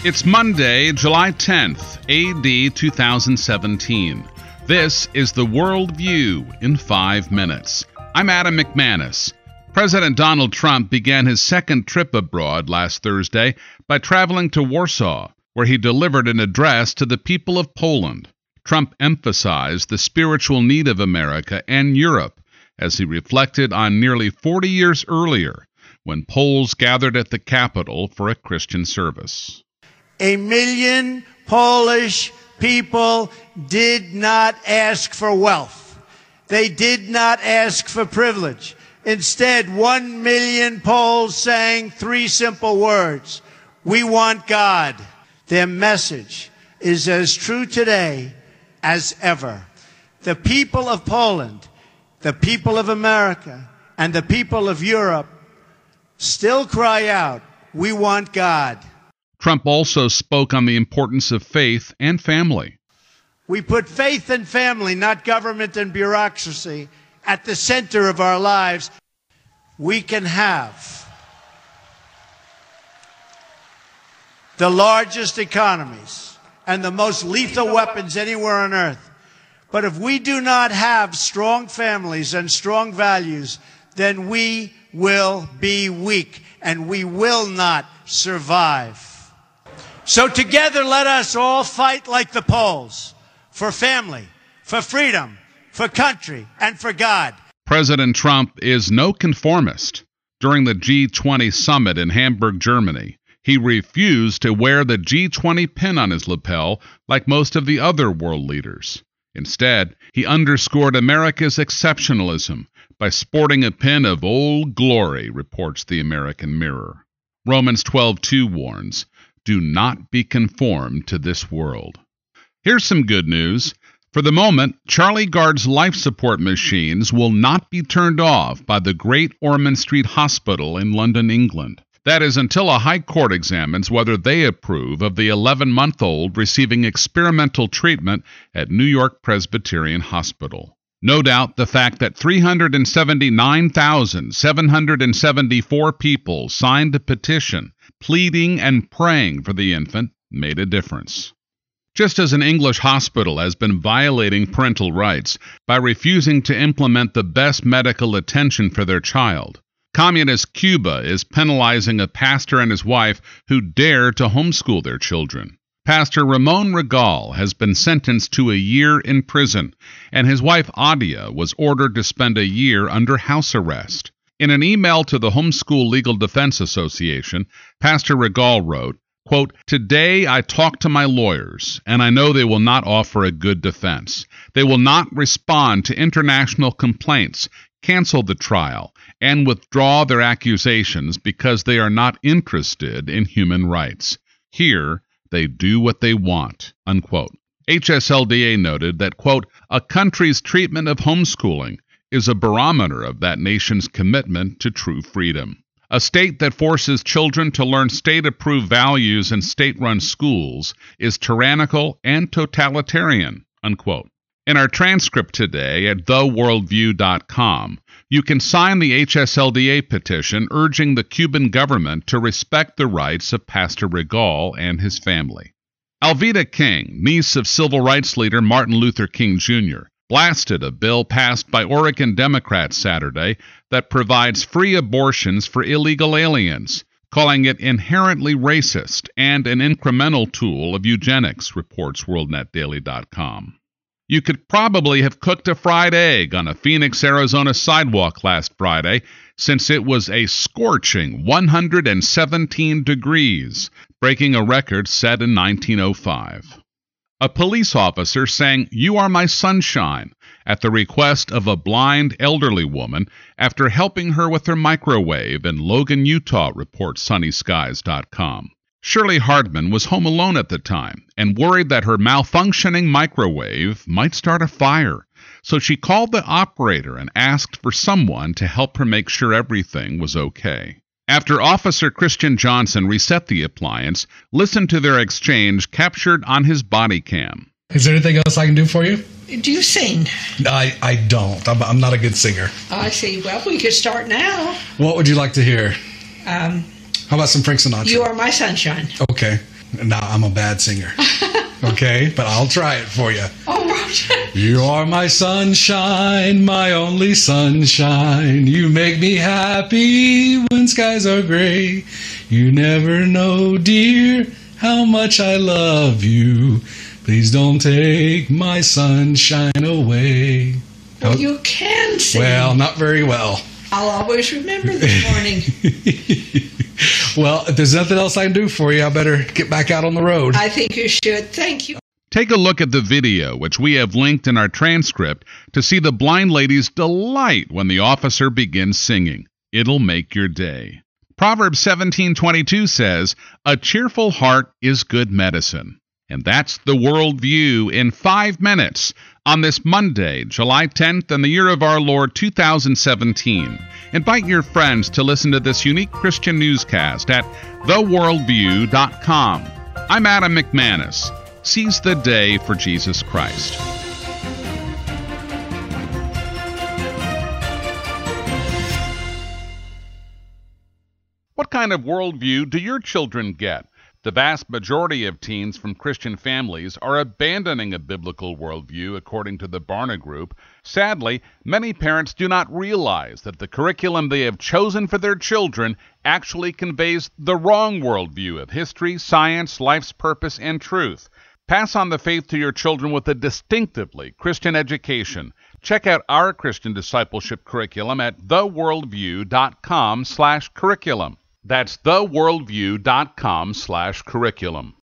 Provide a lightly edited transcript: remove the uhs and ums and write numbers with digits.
It's Monday, July 10th, A.D. 2017. This is the World View in 5 minutes. I'm Adam McManus. President Donald Trump began his second trip abroad last Thursday by traveling to Warsaw, where he delivered an address to the people of Poland. Trump emphasized the spiritual need of America and Europe as he reflected on nearly 40 years earlier when Poles gathered at the Capitol for a Christian service. 1 million Polish people did not ask for wealth. They did not ask for privilege. Instead, 1 million Poles sang 3 simple words: "We want God." Their message is as true today as ever. The people of Poland, the people of America, and the people of Europe still cry out, "We want God." Trump also spoke on the importance of faith and family. We put faith and family, not government and bureaucracy, at the center of our lives. We can have the largest economies and the most lethal weapons anywhere on earth. But if we do not have strong families and strong values, then we will be weak and we will not survive. So together, let us all fight like the Poles, for family, for freedom, for country, and for God. President Trump is no conformist. During the G20 summit in Hamburg, Germany, he refused to wear the G20 pin on his lapel like most of the other world leaders. Instead, he underscored America's exceptionalism by sporting a pin of Old Glory, reports the American Mirror. Romans 12:2 warns, "Do not be conformed to this world." Here's some good news. For the moment, Charlie Gard's life support machines will not be turned off by the Great Ormond Street Hospital in London, England. That is until a high court examines whether they approve of the 11-month-old receiving experimental treatment at New York Presbyterian Hospital. No doubt the fact that 379,774 people signed a petition pleading and praying for the infant made a difference. Just as an English hospital has been violating parental rights by refusing to implement the best medical attention for their child, Communist Cuba is penalizing a pastor and his wife who dare to homeschool their children. Pastor Ramon Regal has been sentenced to a year in prison, and his wife Adia was ordered to spend a year under house arrest. In an email to the Homeschool Legal Defense Association, Pastor Regal wrote, quote, "Today I talked to my lawyers, and I know they will not offer a good defense. They will not respond to international complaints, cancel the trial, and withdraw their accusations because they are not interested in human rights. Here, they do what they want," unquote. HSLDA noted that, quote, "A country's treatment of homeschooling is a barometer of that nation's commitment to true freedom. A state that forces children to learn state-approved values in state-run schools is tyrannical and totalitarian," unquote. In our transcript today at theworldview.com, you can sign the HSLDA petition urging the Cuban government to respect the rights of Pastor Regal and his family. Alveda King, niece of civil rights leader Martin Luther King Jr., blasted a bill passed by Oregon Democrats Saturday that provides free abortions for illegal aliens, calling it inherently racist and an incremental tool of eugenics, reports WorldNetDaily.com. You could probably have cooked a fried egg on a Phoenix, Arizona sidewalk last Friday, since it was a scorching 117 degrees, breaking a record set in 1905. A police officer sang "You Are My Sunshine" at the request of a blind elderly woman after helping her with her microwave in Logan, Utah, reports SunnySkies.com. Shirley Hardman was home alone at the time and worried that her malfunctioning microwave might start a fire, so she called the operator and asked for someone to help her make sure everything was okay. After Officer Christian Johnson reset the appliance, listen to their exchange captured on his body cam. Is there anything else I can do for you? Do you sing? I don't. I'm not a good singer. I see. Well, we could start now. What would you like to hear? How about some Frank Sinatra? You Are My Sunshine. Okay. No, I'm a bad singer. Okay, but I'll try it for you. All right. You are my sunshine, my only sunshine. You make me happy when skies are gray. You never know, dear, how much I love you. Please don't take my sunshine away. Well, you can sing. Well, not very well. I'll always remember this morning. Well, if there's nothing else I can do for you, I better get back out on the road. I think you should. Thank you. Take a look at the video, which we have linked in our transcript, to see the blind lady's delight when the officer begins singing. It'll make your day. Proverbs 17:22 says, "A cheerful heart is good medicine." And that's the Worldview in 5 minutes on this Monday, July 10th, in the year of our Lord 2017. Invite your friends to listen to this unique Christian newscast at theworldview.com. I'm Adam McManus. Seize the day for Jesus Christ. What kind of worldview do your children get? The vast majority of teens from Christian families are abandoning a biblical worldview, according to the Barna Group. Sadly, many parents do not realize that the curriculum they have chosen for their children actually conveys the wrong worldview of history, science, life's purpose, and truth. Pass on the faith to your children with a distinctively Christian education. Check out our Christian discipleship curriculum at theworldview.com/curriculum. That's theworldview.com/curriculum.